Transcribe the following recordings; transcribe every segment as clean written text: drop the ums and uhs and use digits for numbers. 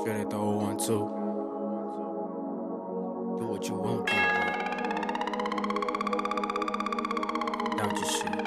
Feel it the 012. Do what you want to, bro. Doubt your shit.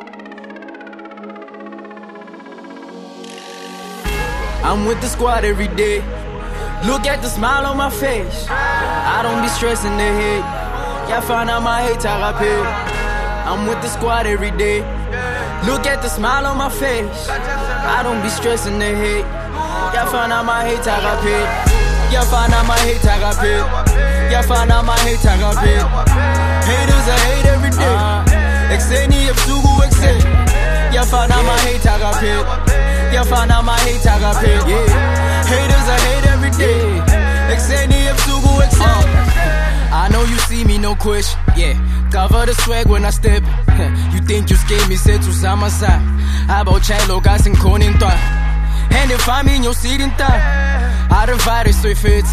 I'm with the squad every day. Look at the smile on my face. I don't be stressing the head. Y'all find out my hate therapy. I'm with the squad every day. Look at the smile on my face. I don't be stressing the head. Y'all find out my hate therapy. Y'all find out my hate therapy. Y'all find out my hate therapy. Haters I hate every day. Exeni ebusuku ekuseni. Y'all find out my hate therapy. Y'all find out my hate therapy. Yeah. Haters I hate every day. Exeni ebusuku ekuseni. I know you see me, no question. Yeah, cover the swag when I step. You think you scared me, said to sama side. How about chalo gas in konin toa? And if I'm in your seat in time, I divide it so it fits.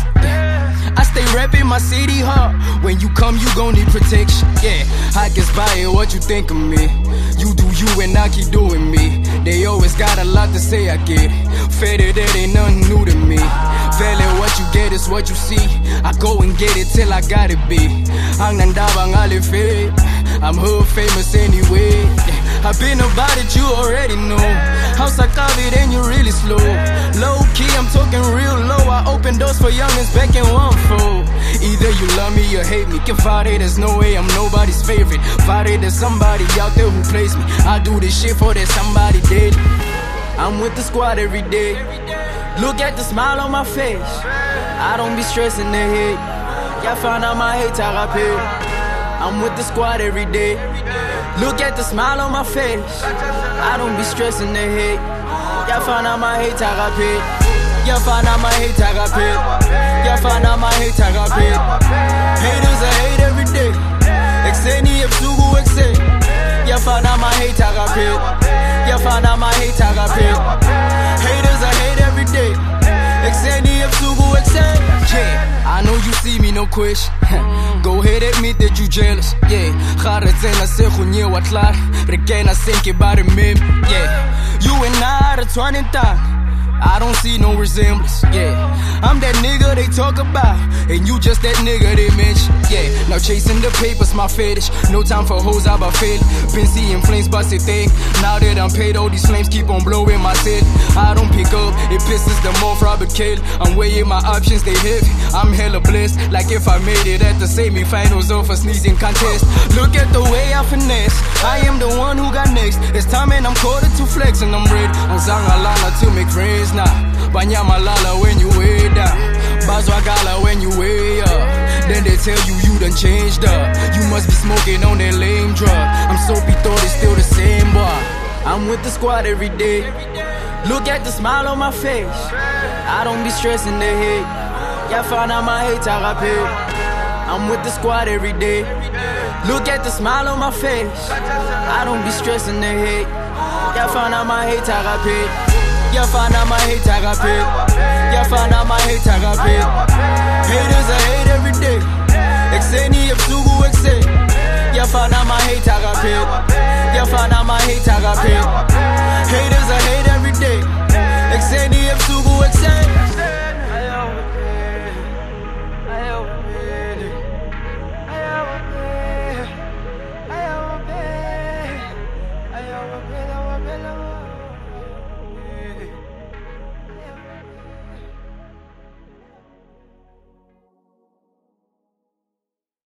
I stay rapping my city hard. When you come, you gon' need protection. Yeah, I guess by it, what you think of me? You do you and I keep doing me. They always got a lot to say, I get it. Faded, that ain't nothing new to me. Valid, what you get is what you see. I go and get it till I gotta be. Ang nandabang alife. I'm hood famous anyway. I've been about it, you already know. House I carve it and you really slow. Low key, I'm talking real low. I open doors for youngins back in 1-4. Either you love me or hate me. Can fight it, there's no way I'm nobody's favorite. Fight it, there's somebody out there who plays me. I do this shit for that somebody dead. I'm with the squad every day. Look at the smile on my face. I don't be stressing the head. Y'all find out my hate therapy. I'm with the squad every day. Look at the smile on my face. I don't be stressing the head. Y'all find out my hate therapy. Y'all find out my hate therapy. Y'all find out my hate therapy. Haters I hate every day. Exeni ebusuku ekuseni. Y'all find out my hate therapy. Y'all find out my hate therapy. Haters I hate every day. Exeni ebusuku ekuseni. Yeah, I know you see me, no question. Go ahead, admit that you jealous. Yeah, Kharazena se khunye wa klar. Regena senke bare mem. Yeah, you and I are 20 times. I don't see no resemblance, yeah. I'm that nigga they talk about, and you just that nigga they mention, yeah. Now chasing the papers, my fetish. No time for hoes, I'm about fail. Been seeing flames bust it thing. Now that I'm paid, all these flames keep on blowing my cell. I don't pick up, it pisses them off, Robert Cale. I'm weighing my options, they heavy. I'm hella blessed, like if I made it at the semi-finals of a sneezing contest. Look at the way I finesse. I am the one who got next. It's time and I'm called to flex and I'm ready. I'm Zangalana to make friends. Nah, Banyamalala when you way down, Bazwagala when you way up. Then they tell you done changed up. You must be smoking on that lame drug. I'm soapy, thought it's still the same, boy. I'm with the squad every day. Look at the smile on my face. I don't be stressing the head. Y'all find out my hate therapy. I'm with the squad every day. Look at the smile on my face. I don't be stressing the head. Y'all find out my hate therapy. Y'all find out my hate therapy. Y'all find out my hate therapy. Haters I hate every day. Exeni ebusuku ekuseni. Y'all find out my hate therapy.